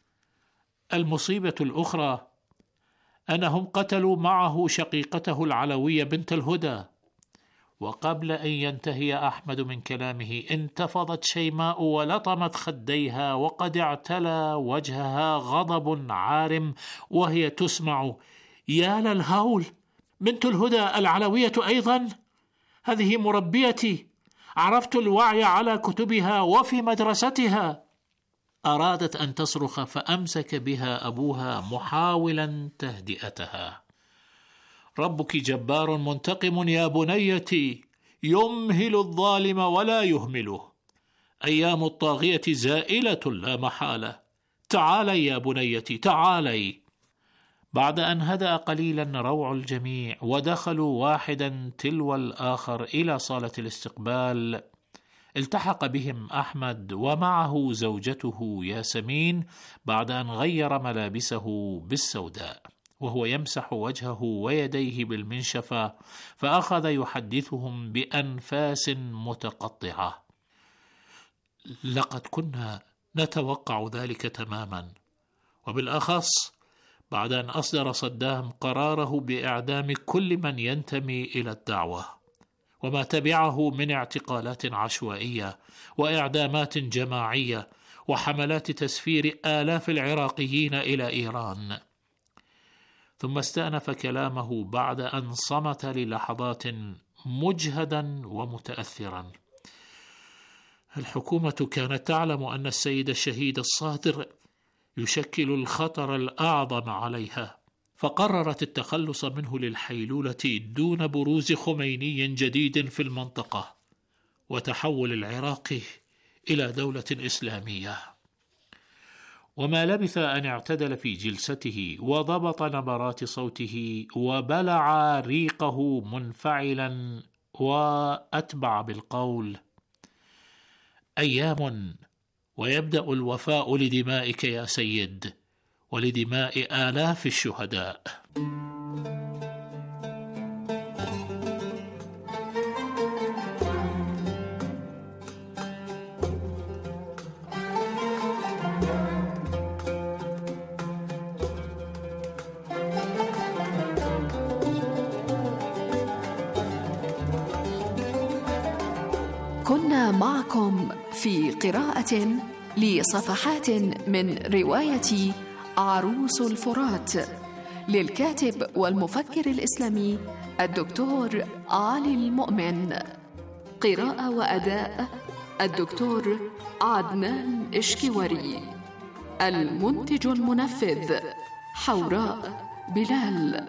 المصيبة الأخرى أنهم قتلوا معه شقيقته العلوية بنت الهدى. وقبل أن ينتهي أحمد من كلامه انتفضت شيماء ولطمت خديها وقد اعتلى وجهها غضب عارم وهي تسمع: يا للهول، بنت الهدى العلوية أيضا؟ هذه مربيتي، عرفت الوعي على كتبها وفي مدرستها. أرادت أن تصرخ فأمسك بها أبوها محاولا تهدئتها: ربك جبار منتقم يا بنيتي، يمهل الظالم ولا يهمله. أيام الطاغية زائلة لا محالة. تعالي يا بنيتي، تعالي. بعد أن هدأ قليلا روع الجميع ودخلوا واحدا تلو الآخر إلى صالة الاستقبال، التحق بهم أحمد ومعه زوجته ياسمين بعد أن غير ملابسه بالسوداء، وهو يمسح وجهه ويديه بالمنشفة، فأخذ يحدثهم بأنفاس متقطعة: لقد كنا نتوقع ذلك تماما، وبالأخص بعد أن أصدر صدام قراره بإعدام كل من ينتمي إلى الدعوة، وما تبعه من اعتقالات عشوائية وإعدامات جماعية وحملات تسفير آلاف العراقيين إلى إيران. ثم استأنف كلامه بعد أن صمت للحظات مجهدا ومتأثرا: الحكومة كانت تعلم أن السيد الشهيد الصادر يشكل الخطر الأعظم عليها، فقررت التخلص منه للحيلولة دون بروز خميني جديد في المنطقة وتحول العراق إلى دولة إسلامية. وما لبث أن اعتدل في جلسته وضبط نبرات صوته وبلع ريقه منفعلا وأتبع بالقول: أيام ويبدأ الوفاء لدمائك يا سيد ولدماء آلاف الشهداء. كنا معكم في قراءة لصفحات من رواية عروس الفرات للكاتب والمفكر الإسلامي الدكتور علي المؤمن. قراءة وأداء الدكتور عدنان إشكيوري. المنتج المنفذ حوراء بلال.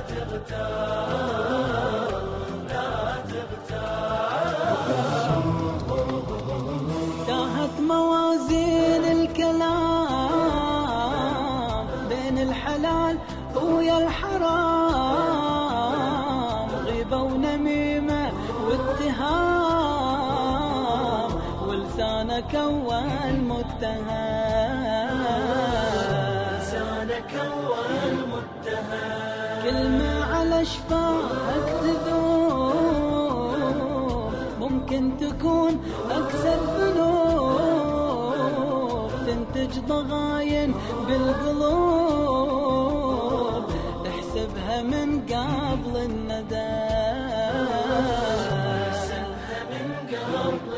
تاهت موازين الكلام بين الحلال ويا الحرام، غيبة ونميمة واتهام، ولسانك أول متهم، لسانك أول متهم، كلمة على شفاك تذوب ممكن تكون أكثر ذنوب، تنتج ضغاين بالقلوب، احسبها من قبل الندم، احسبها من قبل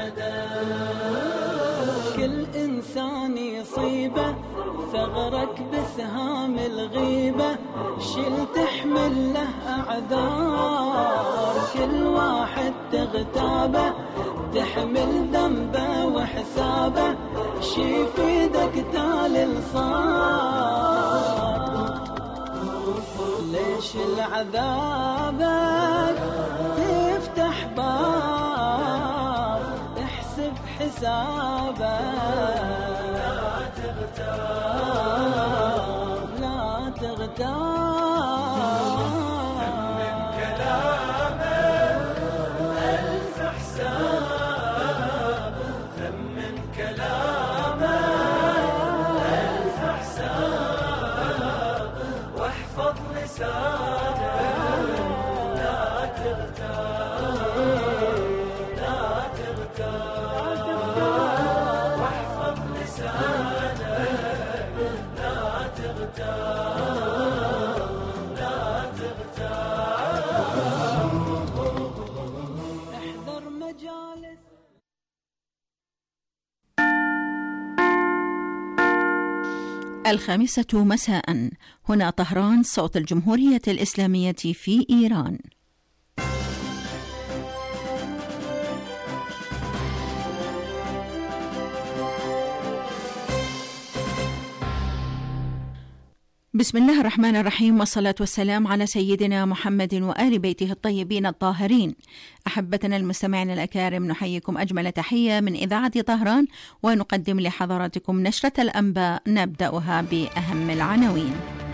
الندم، كل إنسان يصيبه ثغرك بسهام الغيبة، شل تحمل له أعذار، كل واحد تغتابه تحمل ذنبه وحسابه، شي في ايدك تالي صار، ليش العذابك تفتح باب، احسب حسابك، لا تغتاب، من كلامه ألف حساب، ثمن كلامه ألف حساب، واحفظ لسانه، لا تغتاب، لا تغتاب، واحفظ لسانه، لا تغتاب، لا تغتاب، احذر مجالس. الخامسة مساء، هنا طهران، صوت الجمهورية الإسلامية في إيران. بسم الله الرحمن الرحيم، والصلاة والسلام على سيدنا محمد وآل بيته الطيبين الطاهرين. أحبتنا المستمعين الأكارم، نحييكم أجمل تحية من إذاعة طهران، ونقدم لحضراتكم نشرة الأنباء نبدأها بأهم العناوين.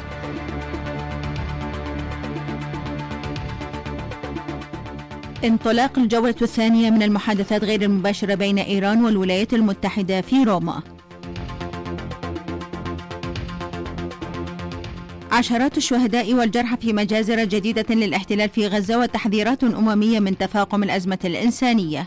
انطلاق الجولة الثانية من المحادثات غير المباشرة بين إيران والولايات المتحدة في روما. عشرات الشهداء والجرحى في مجازر جديدة للاحتلال في غزة، وتحذيرات أممية من تفاقم الأزمة الإنسانية.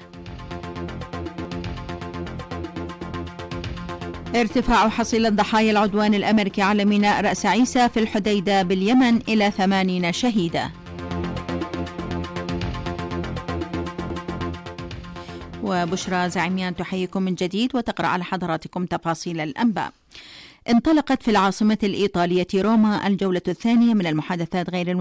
ارتفاع حصيلة ضحايا العدوان الأمريكي على ميناء رأس عيسى في الحديدة باليمن إلى 80 شهيدا. وبشرى زعيميان تحييكم من جديد وتقرأ على حضراتكم تفاصيل الأنباء. انطلقت في العاصمة الإيطالية روما الجولة الثانية من المحادثات غير